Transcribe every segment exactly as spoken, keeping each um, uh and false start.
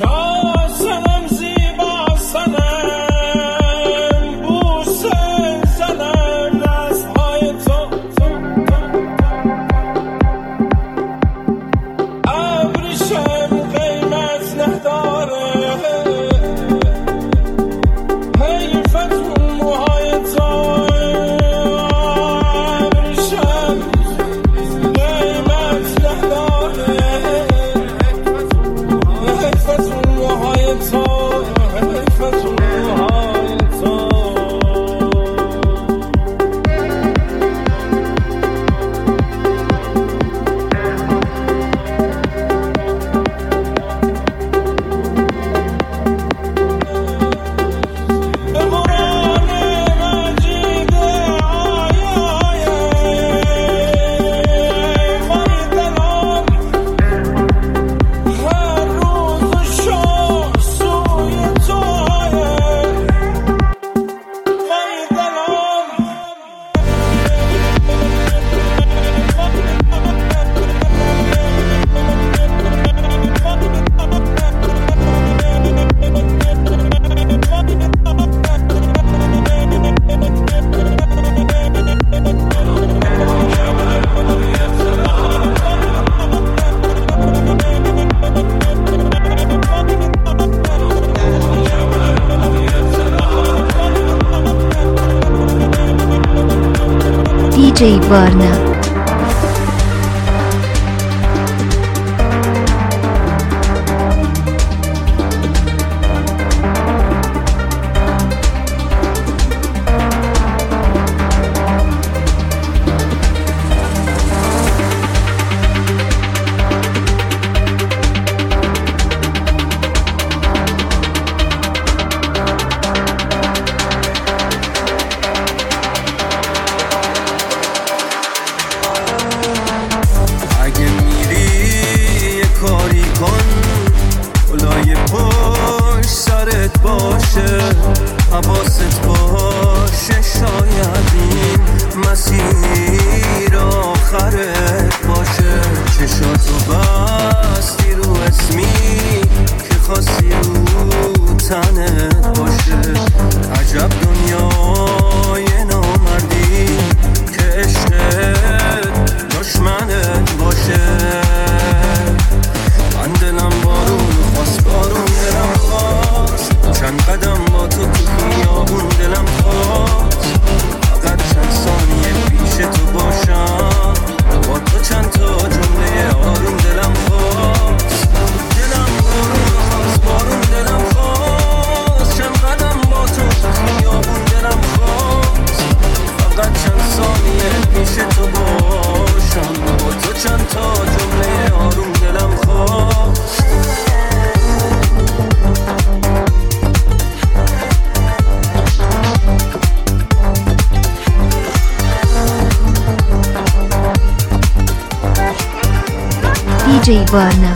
دی جی وارنا. حواست باشه شاید این مسیر آخرت باشه. چشاتو بستی رو اسمی که خواستی رو تنت باشه. عجب دنیای نامردی که عشقت دشمنت باشه. من دلم بارون خواست، بارون دلم خواست، چند قدم با تو تو خیابون دلم خواست. فقط چند ثانیه پیش تو باشم، با تو چند تا جمله آروم دلم خواست. دلم بارون خواست، بارون دلم خواست، چند قدم با تو تو خیابون دلم خواست. فقط چند ثانیه پیش تو باشم، با تو چند تا جمله آروم دلم خواست. دی جی وارنا.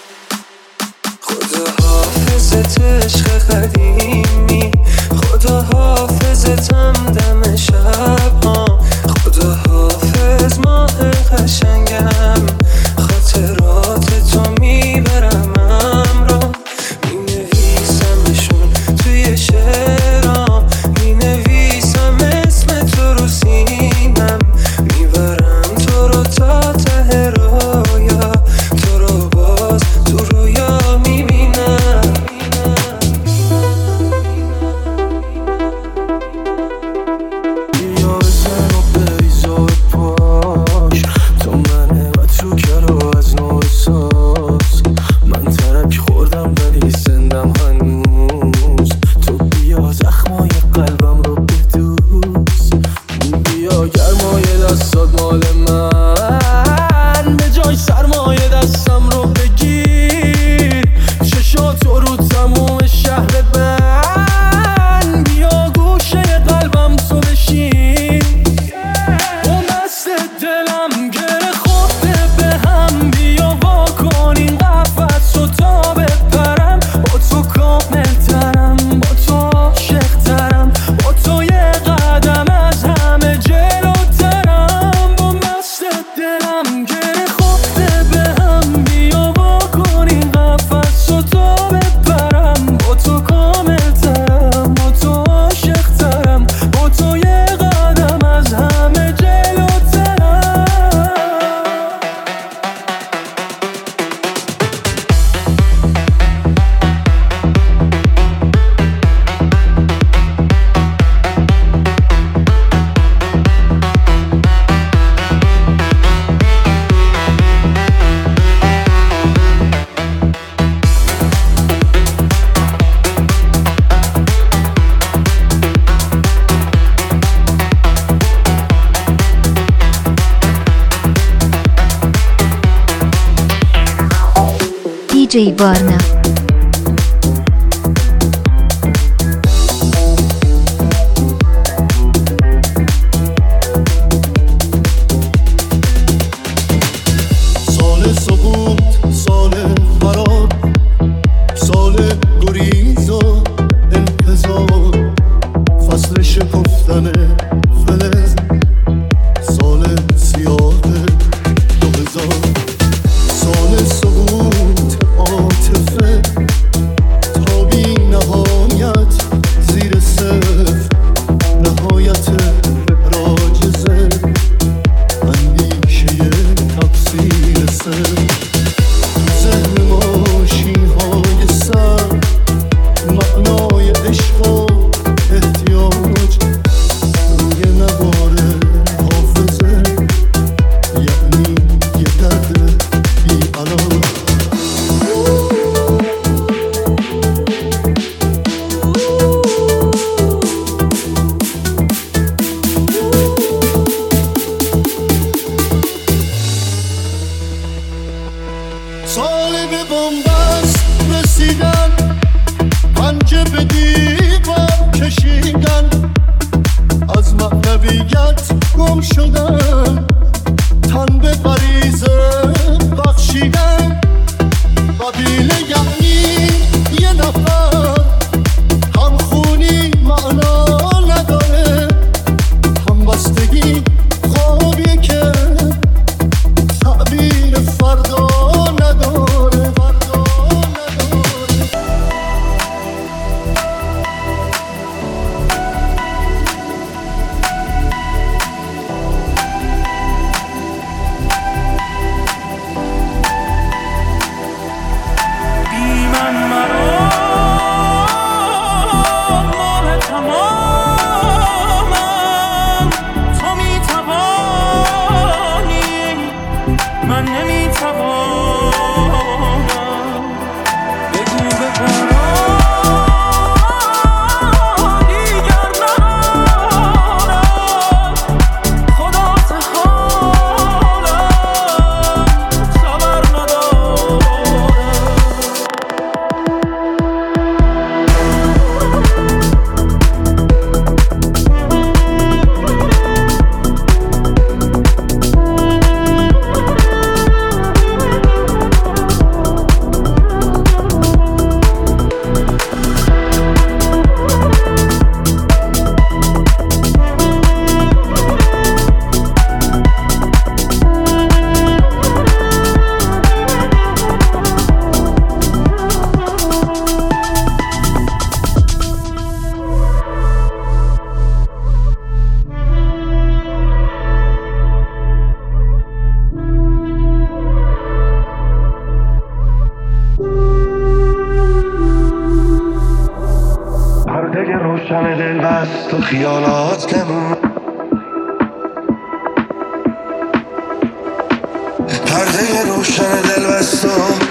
خدا حافظت عشق قدیمی، خدا حافظتم دم شب ها. خدا حافظ ماه قشنگم، خاطرات تو میبرم همراه. مینویسمشون توی شعرام، مینویسم اسم تو رو سینم. میبرم تو رو تا ته رویا، تو رو باز تو رویا میبینم. بیا بزن و بریزا پاش، تو منه و تو دی جی Varna. سال سقوط، سال فرار، سال گریز و انتظار، فصل شکفتن فلز، سال سیاه دو هزار. سال سقوط عاطفه تا بی نهایت زیر صفر، نهایت راجزه اندیشه تفسیر سر. ذهن ماشین های سر، معنای عشق و احتیاج روی نوار حافظه، یعنی یه درد بی علاج. سال به بنبست رسیدن، پنجه به دیوار کشیدن، از معنویت گم شدن، تن به غریزه بخشیدن. قبیله یعنی یه نفر، هم خونی معنا نداره، هم بستگی خوابی که تعبیر فردا نداره، فردا نداره. بی من مرا ماه تمامم، تو میتوانی من نمیتوانم. بگو بپران دیگر ندارم، خدا سحالم صبر ندارم. پرده روشن دل بست و خیالات نمون، پرده روشن دل بست و